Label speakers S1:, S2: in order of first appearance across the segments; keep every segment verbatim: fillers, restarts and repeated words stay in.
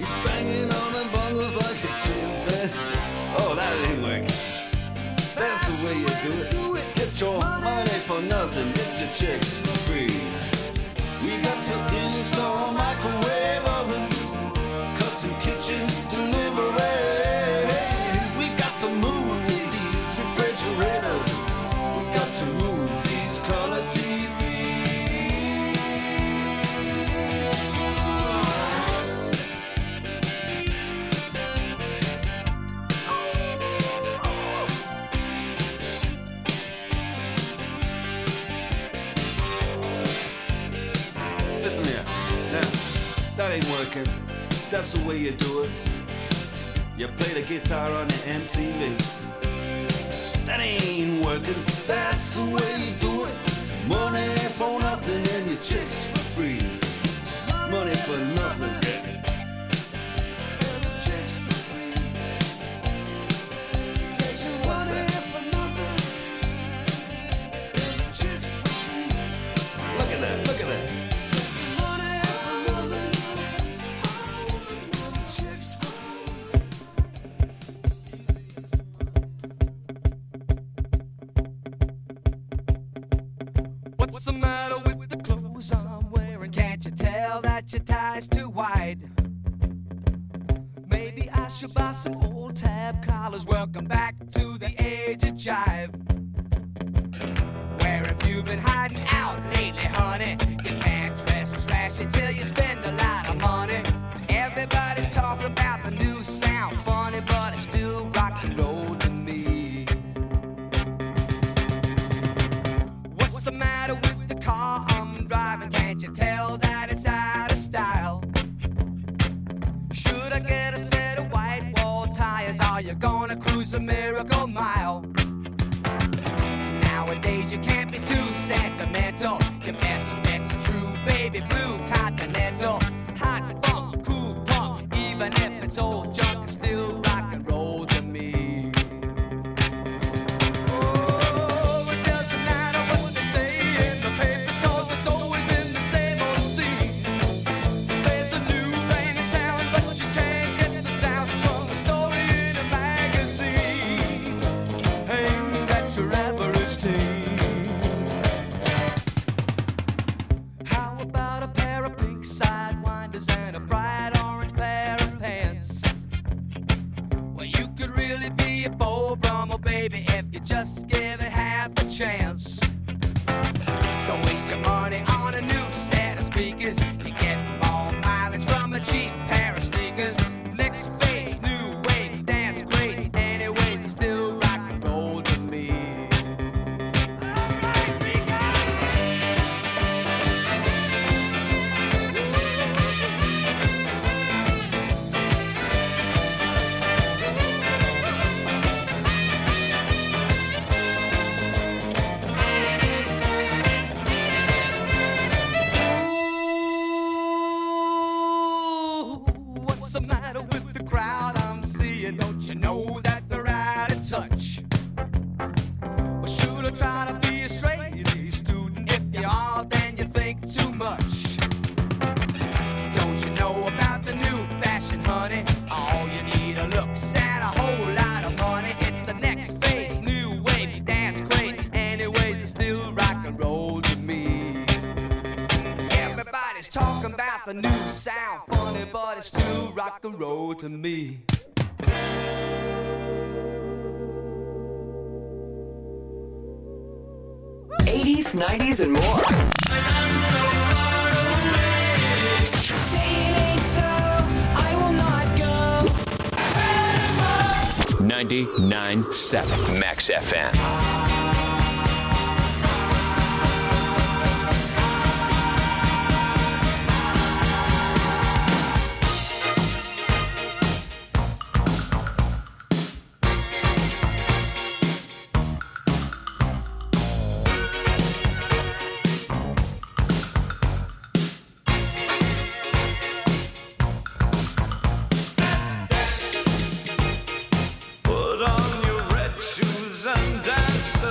S1: He's banging on the bongos like a chimpanzee. Oh, that ain't working. That's the way you do it. Get your money for nothing, get your chicks for free. We got to install microwave oven, custom kitchen deliveries. We got to move these refrigerators. We got to move these color T Vs. Listen here, now, that ain't working. That's the way you do it. You play the guitar on the M T V. That ain't working. That's the way you do it. Money for nothing and your chicks for free. Money for nothing. And your chicks for free. Get your money for nothing. And your chicks for free. Look at that, look at that. Money for nothing. And your chicks for free.
S2: What's the matter with the clothes I'm wearing? Can't you tell that your tie's too wide? Maybe I should buy some old tab collars. Welcome back to the age of jive. Where have you been hiding out lately, honey? You can't dress as flashy till you spend a lot of money. Everybody's talking about the new sound, funny, but it's still rock and roll to me. What's the matter with the car I'm driving? Can't you tell that it's out of style? Should I get a set of white wall tires? Are you gonna cruise the Miracle Mile? Nowadays you can't be too sentimental. Your best bet's a true baby blue Continental. Hot funk, cool punk, even if it's old junk, it's still rock and roll to me. Oh, it doesn't matter what they say in the papers, 'cause it's always been the same old scene. There's a new rain in town, but you can't get the sound from a story in a magazine aimed at your average teen. How about a pair of pink sidewinders and a bright orange pair of pants? Well, you could really be a Beau Brummel, baby, if you just give it half a chance. Don't waste your money on a new set of speakers. You get more mileage from a cheap pair of sneakers. Next phase, new wave, dance great. Anyways, it's still rock and roll to me. Alright, we go! Ooh, what's the matter with the crowd I'm seeing? Don't you know that they're out of touch? Well, should I try to be a straight A student? If you are, then you think too much. Don't you know about the new fashion, honey? All you need are looks and a whole lot of money. It's the next phase, new wave, dance craze. Anyways, it's still rock and roll to me. Everybody's talking about the new sound, funny, but it's still rock and roll to me.
S3: eighties, nineties, and more.
S4: ninety-nine point seven Max F M.
S1: Put on your red shoes and dance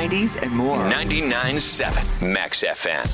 S3: nineties, and more.
S4: ninety-nine point seven Max F M.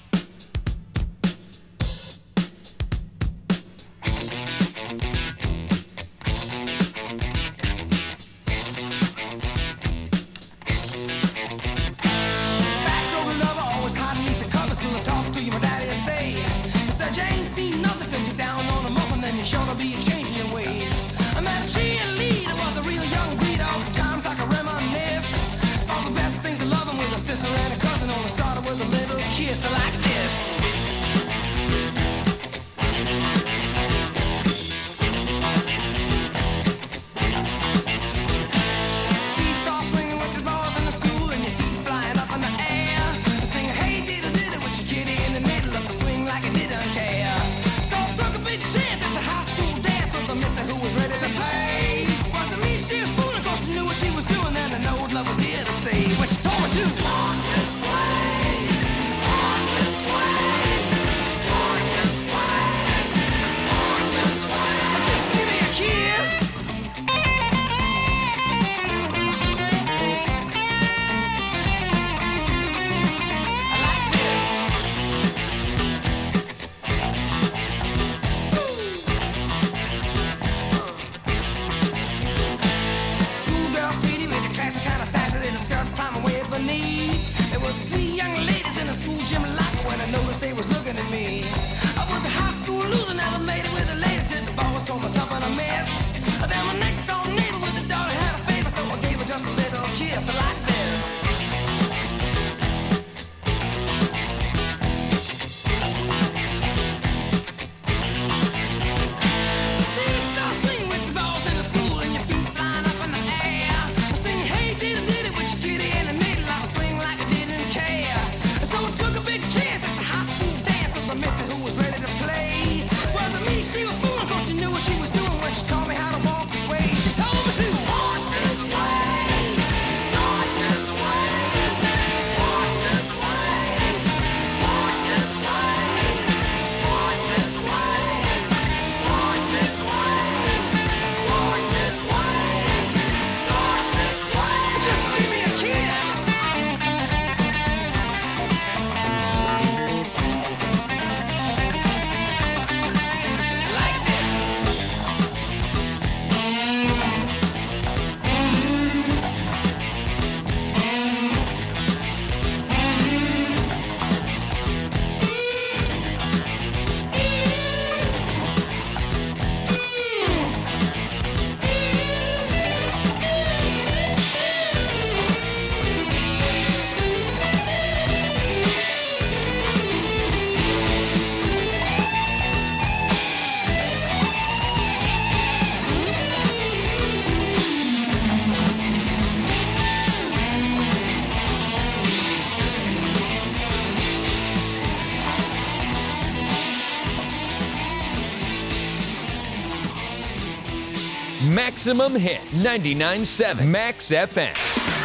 S4: Maximum Hits, ninety-nine point seven Max F M.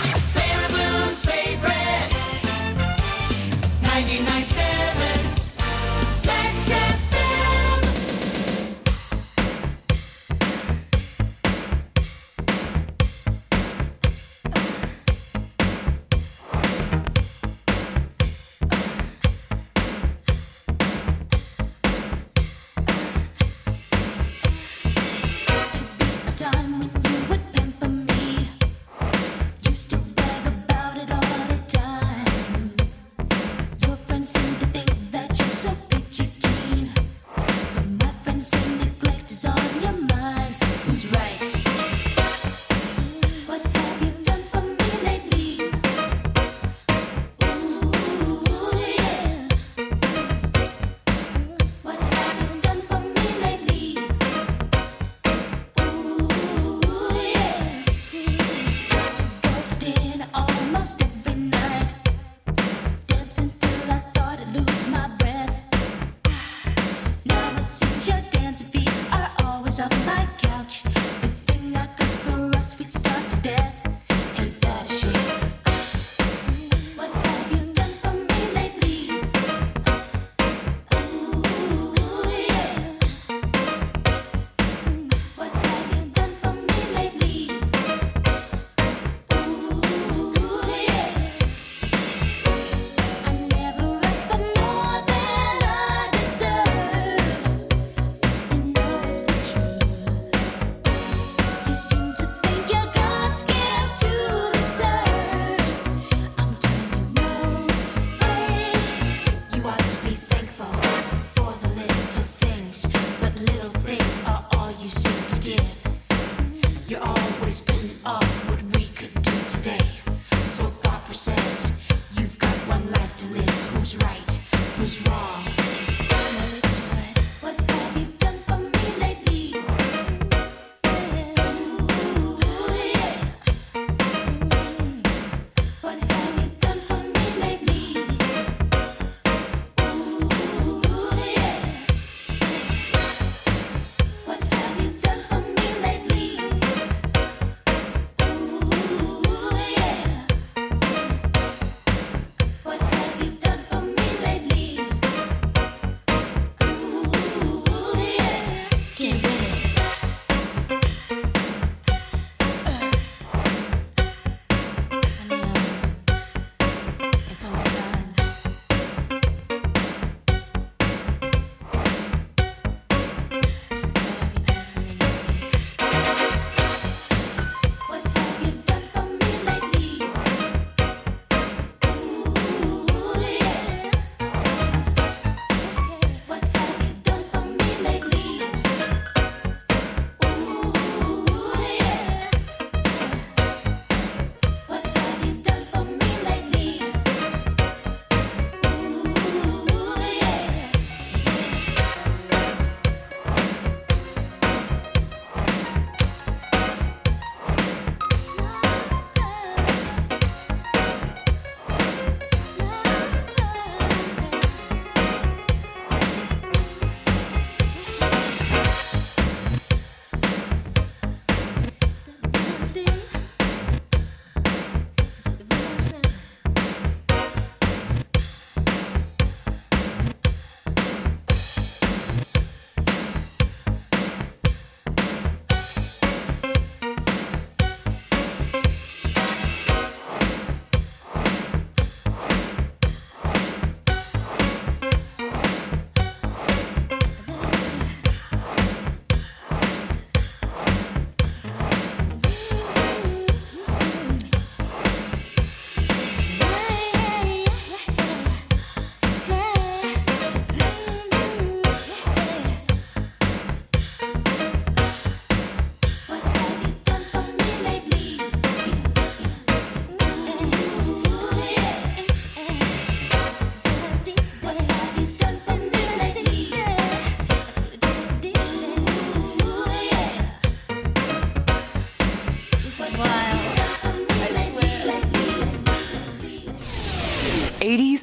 S5: Baraboo's favorite, ninety-nine point seven Max F M.
S6: Used to be a time when you would pamper me.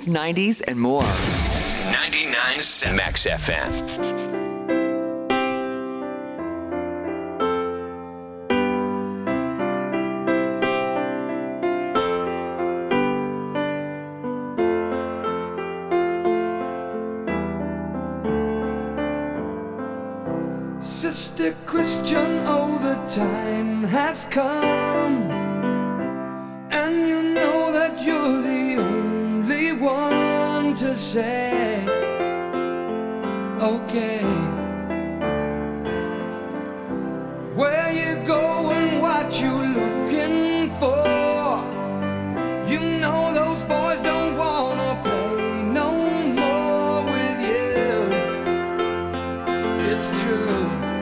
S3: eighties, nineties, and more.
S4: ninety-nine point seven Max F M.
S2: Sister Christian, oh, the time has come, and you know that you're the only one to say, okay, where you going, what you looking for. You know those boys don't wanna play no more with you. It's true.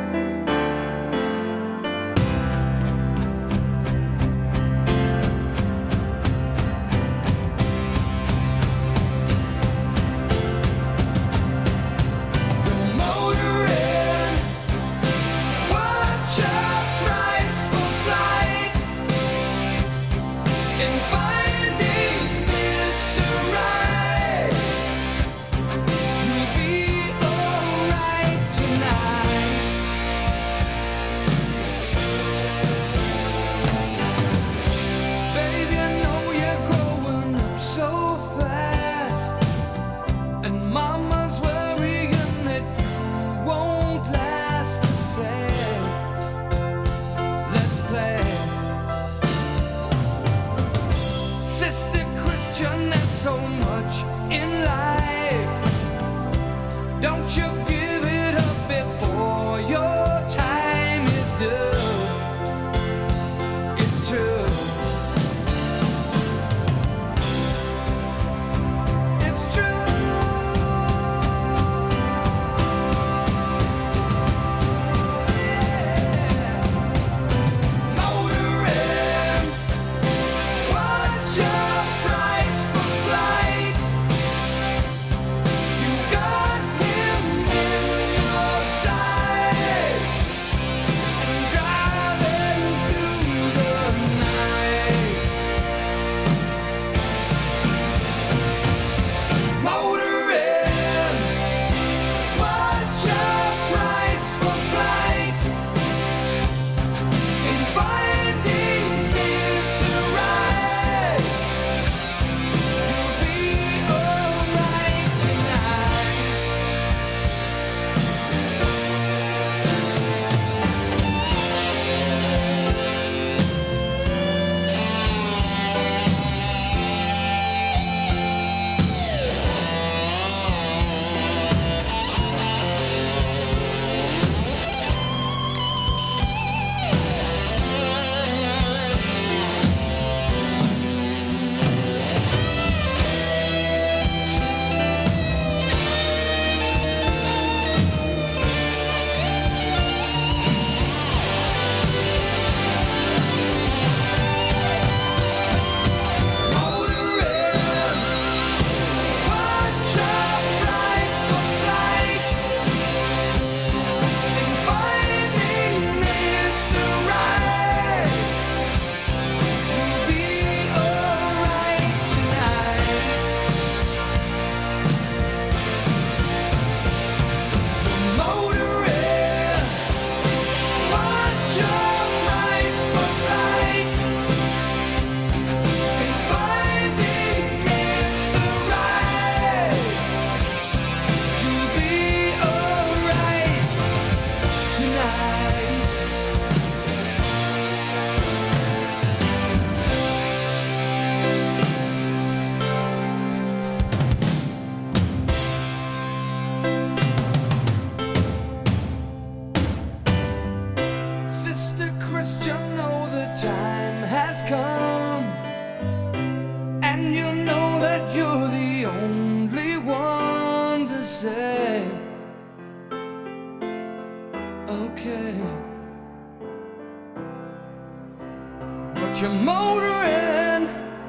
S2: You're motoring,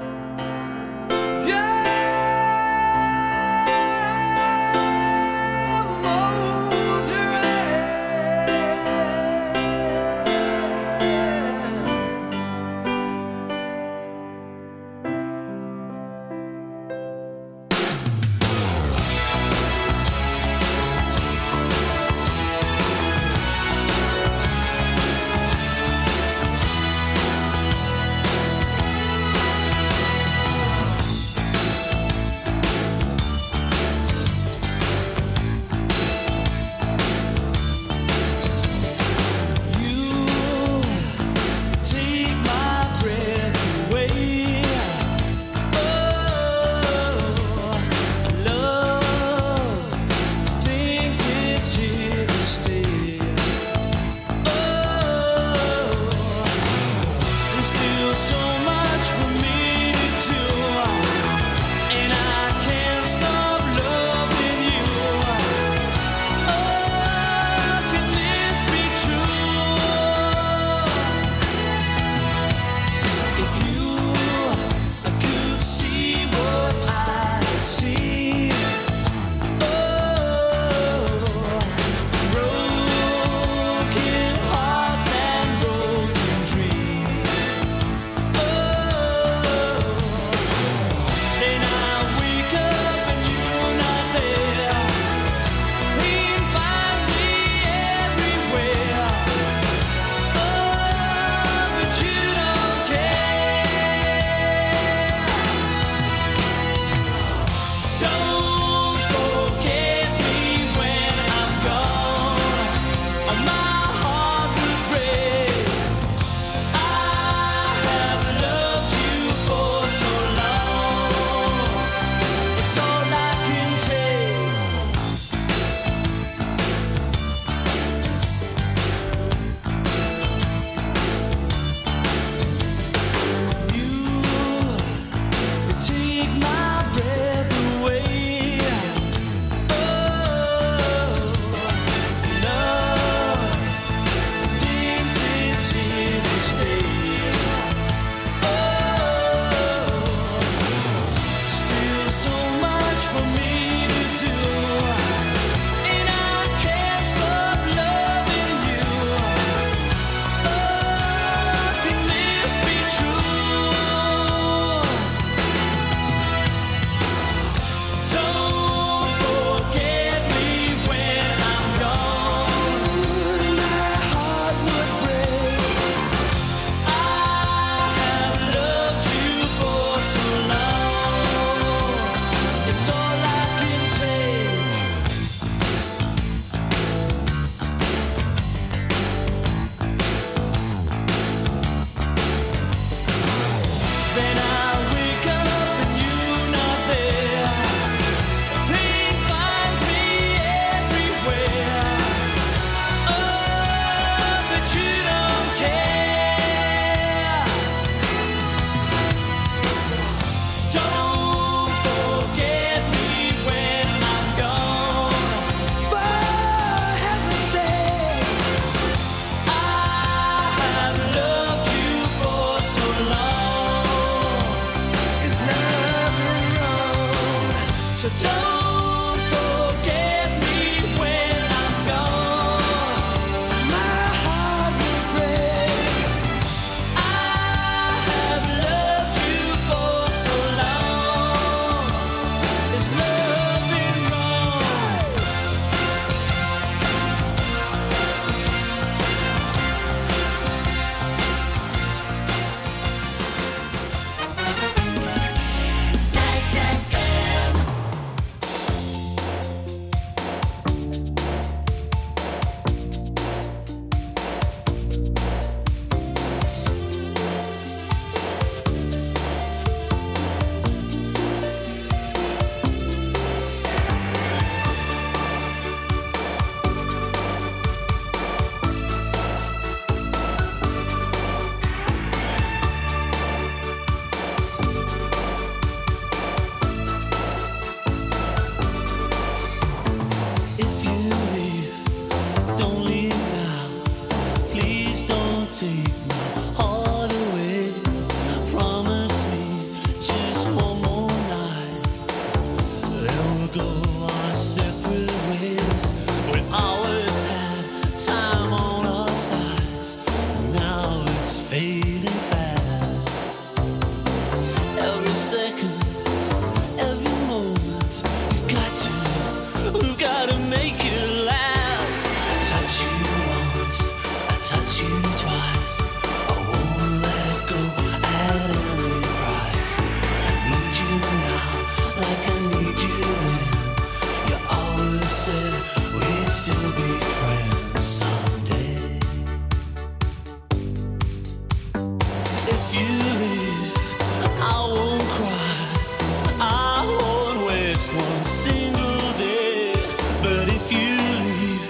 S2: yeah, motoring.
S6: One single day, but if you leave,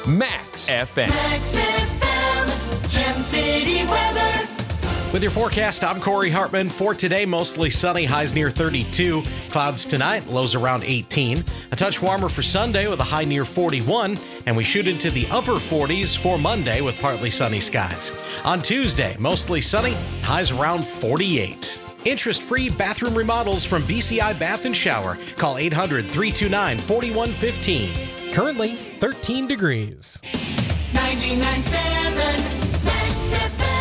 S4: Max F M.
S5: Max F M, Gem City weather.
S6: With your forecast, I'm Corey Hartman. For today, mostly sunny, highs near thirty-two. Clouds tonight, lows around eighteen. A touch warmer for Sunday with a high near forty-one. And we shoot into the upper forties for Monday with partly sunny skies. On Tuesday, mostly sunny, highs around forty-eight. Interest-free bathroom remodels from B C I Bath and Shower. Call eight hundred, three two nine, four one one five. Currently, thirteen degrees.
S5: ninety-nine point seven Max F M.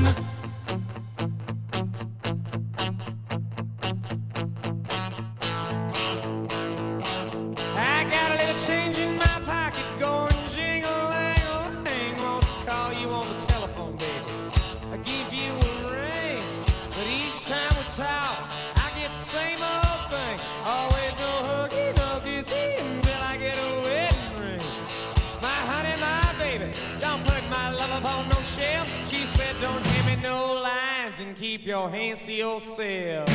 S7: I got a little change in my pocket going jingle-lang-a-lang. Wants to call you on the telephone, baby. I give you a ring, but each time we talk, I get the same old thing. Always no huggy, no kissy until I get a wedding ring. My honey, my baby, don't put my love upon no shelf. She said don't hand me no lines and keep your hands to yourself.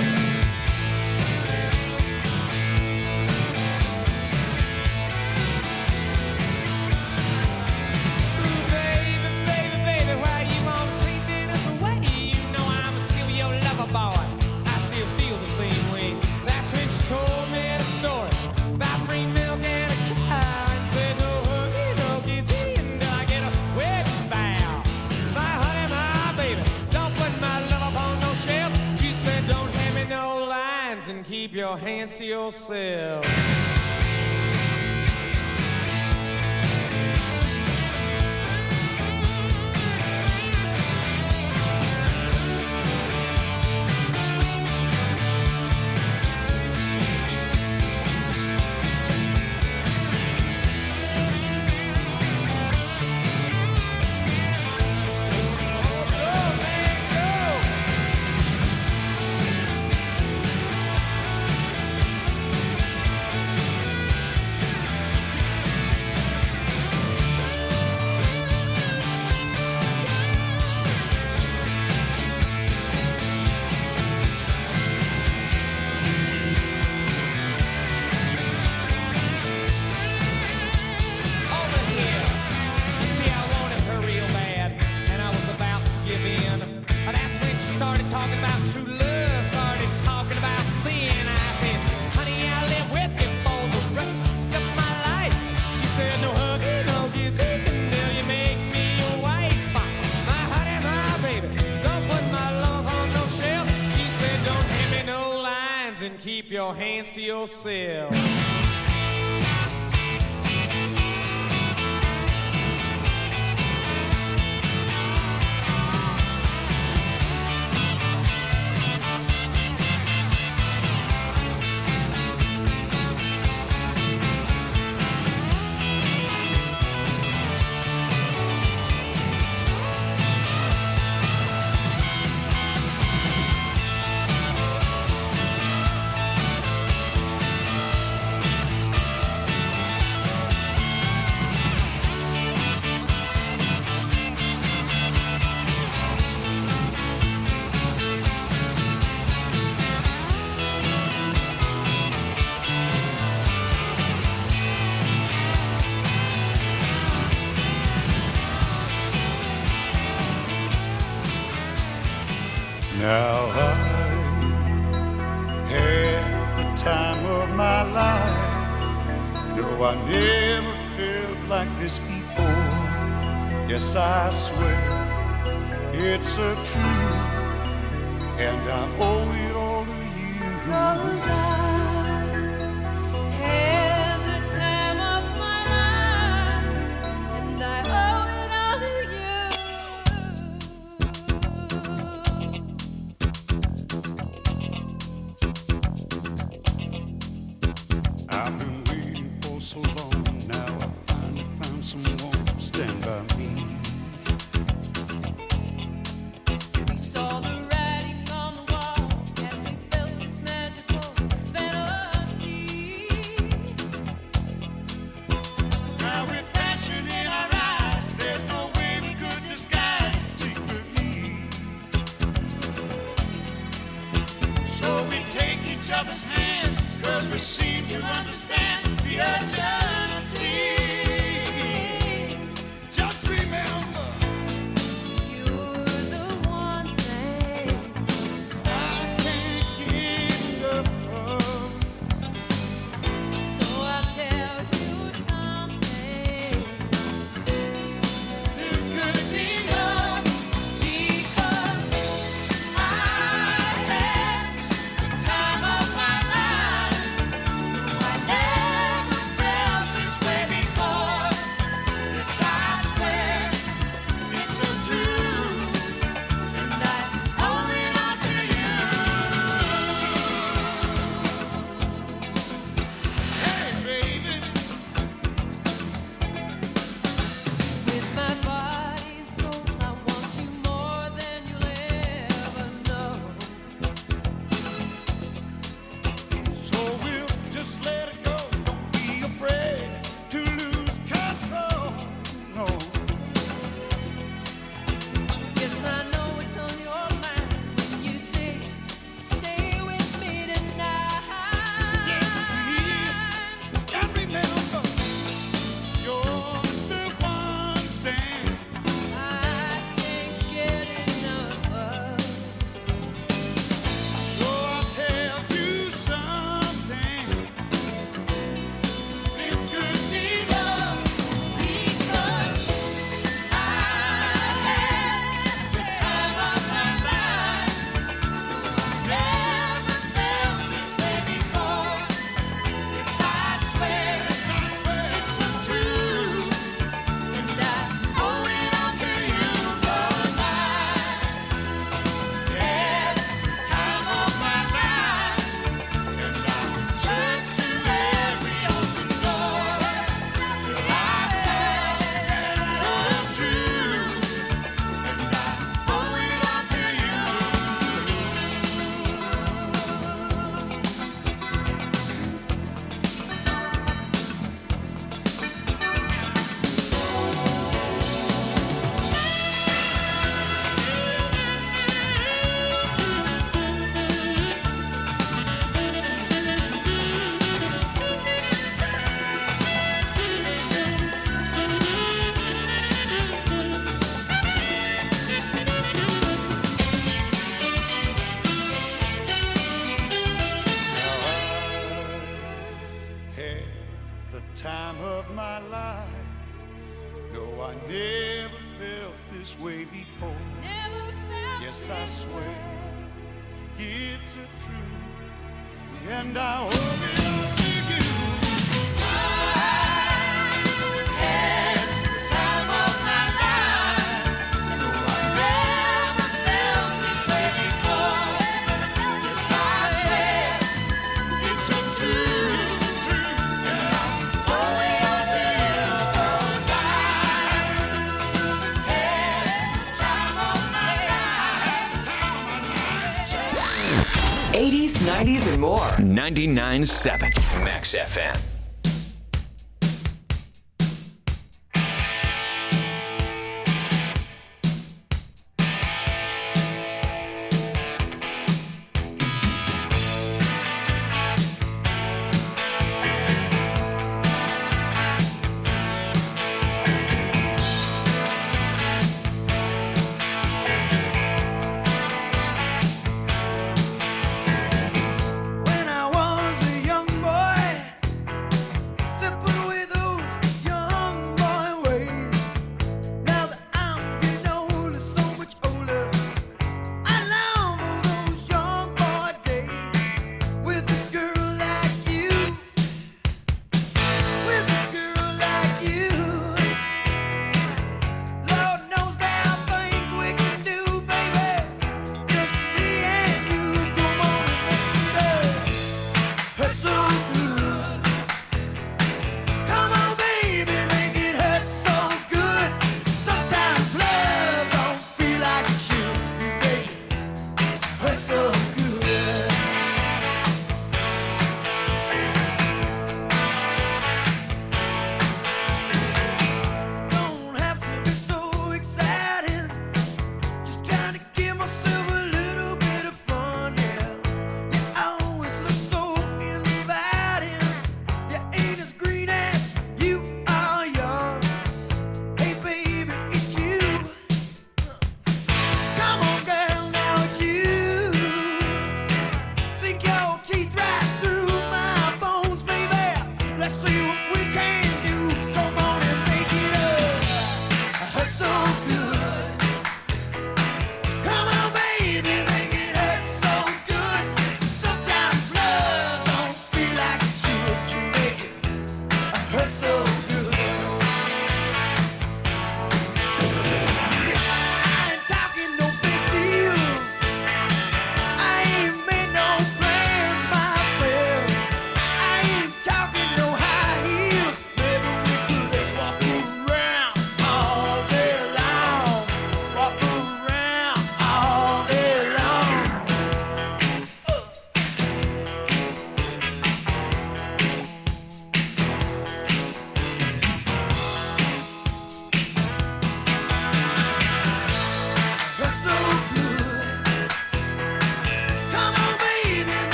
S7: Keep your hands to yourself. Keep your hands to yourself.
S8: Now I had the time of my life. No, I never felt like this before. Yes, I swear it's a truth, and I owe it all to you. 'Cause I had the time of my life, and I owe it all to you. I've been waiting for so long now. I finally found someone to stand by me. We saw the writing on the wall as we felt this magical I never felt this way before. Yes, I swear it's a truth, and I hope it'll take you. I had the time of my life. No, I never felt this way before. Yes, I swear it's a truth, and I'm going to tell you 'cause I had the time of my life.
S3: eighties, nineties, and more.
S4: ninety-nine point seven Max F M.
S7: When I was a young boy,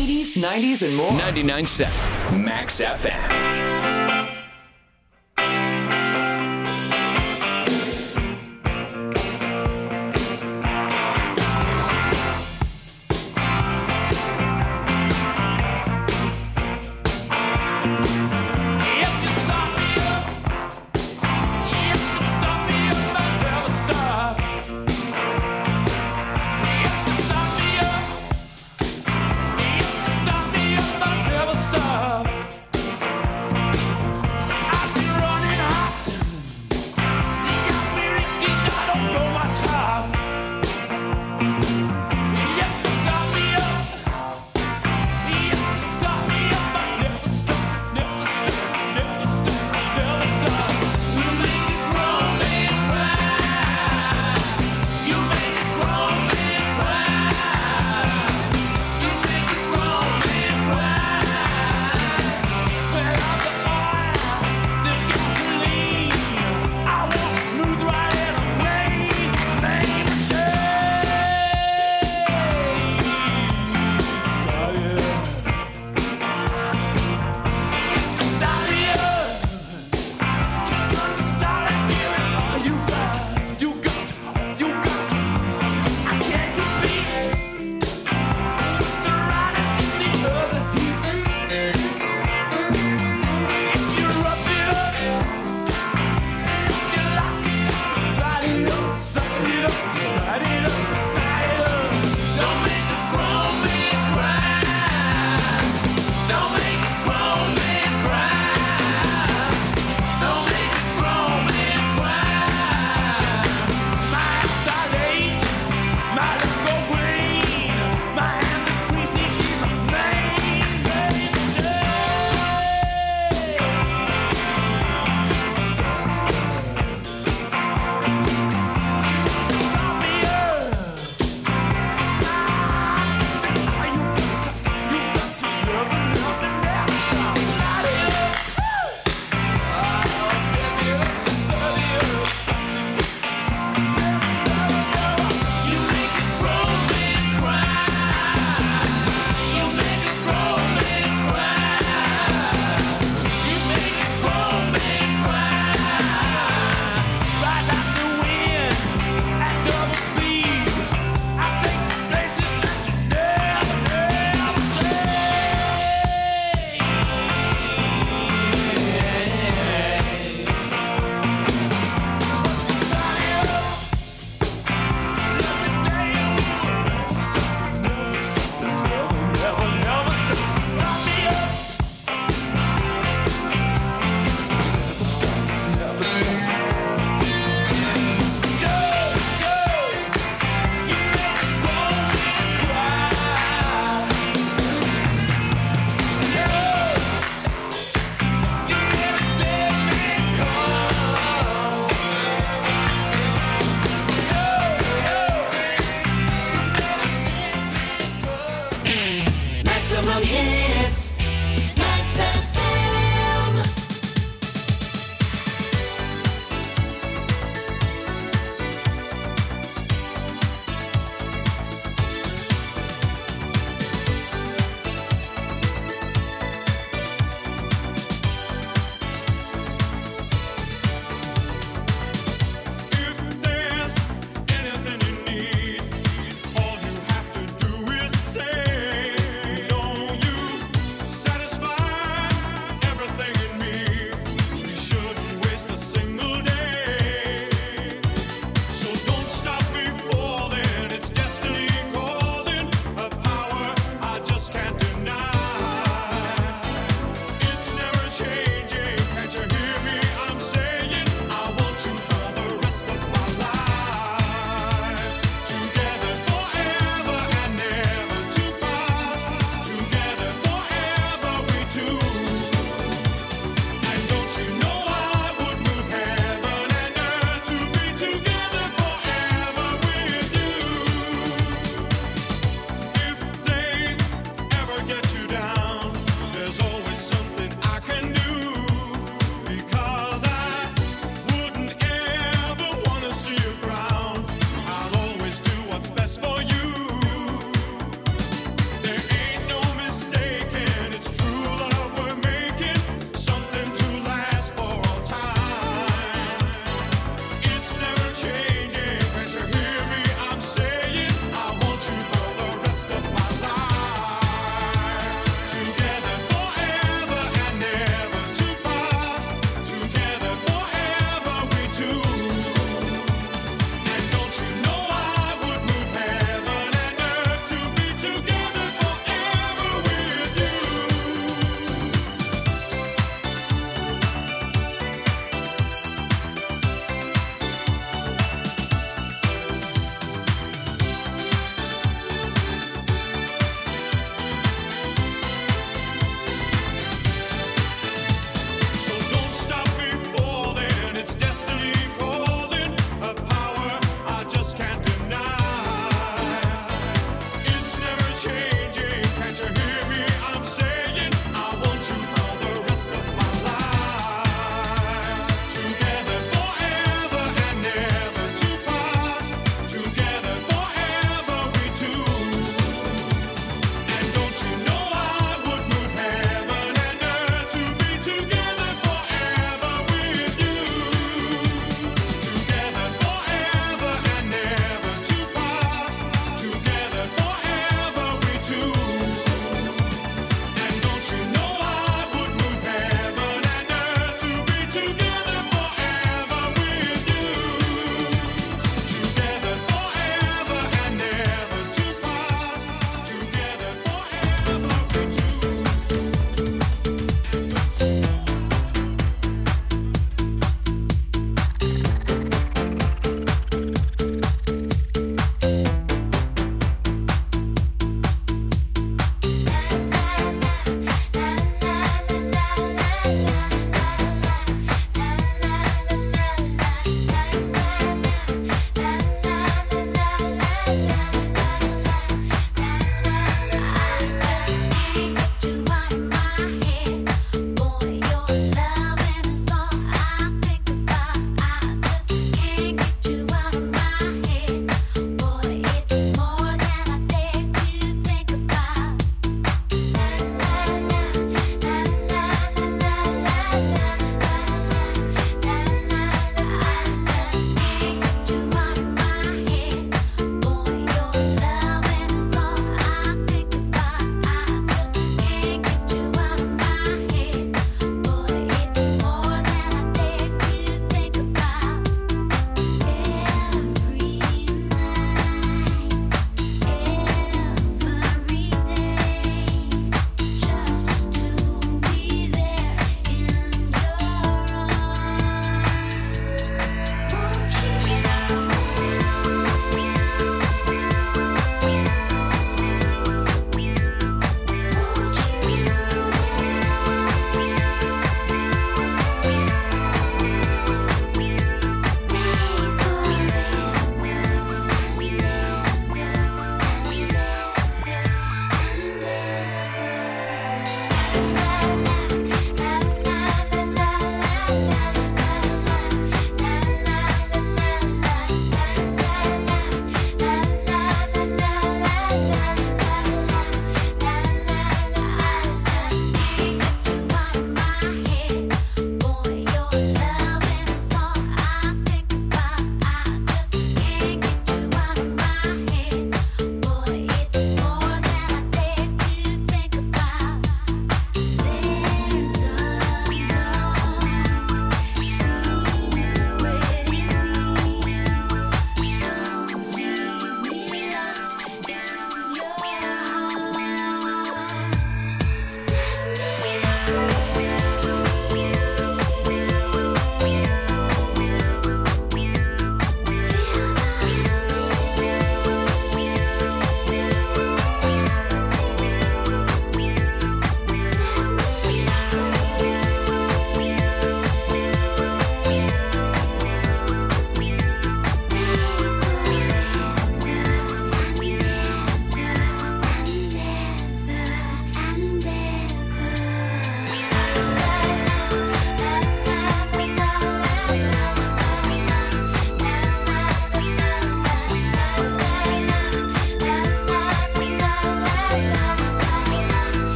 S3: eighties, nineties, and more.
S4: ninety-nine point seven Max F M.
S5: Stop me up, I'll never stop.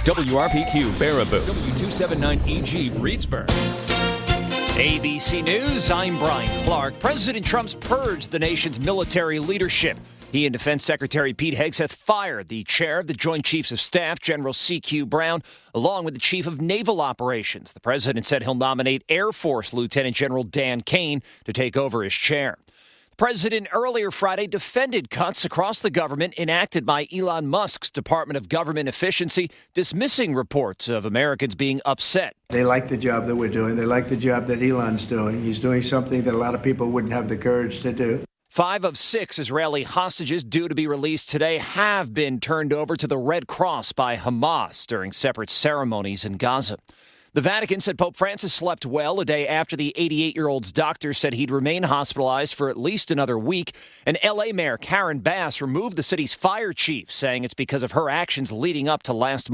S4: W R P Q, Baraboo. W two seventy-nine E G, Reedsburg.
S9: A B C News, I'm Brian Clark. President Trump's purged the nation's military leadership. He and Defense Secretary Pete Hegseth fired the chair of the Joint Chiefs of Staff, General C Q Brown, along with the Chief of Naval Operations. The president said he'll nominate Air Force Lieutenant General Dan Kane to take over as chair. The president earlier Friday defended cuts across the government enacted by Elon Musk's Department of Government Efficiency, dismissing reports of Americans being upset.
S10: They like the job that we're doing. They like the job that Elon's doing. He's doing something that a lot of people wouldn't have the courage to do.
S9: Five of six Israeli hostages due to be released today have been turned over to the Red Cross by Hamas during separate ceremonies in Gaza. The Vatican said Pope Francis slept well a day after the eighty-eight-year-old's doctor said he'd remain hospitalized for at least another week. And L A Mayor Karen Bass removed the city's fire chief, saying it's because of her actions leading up to last month.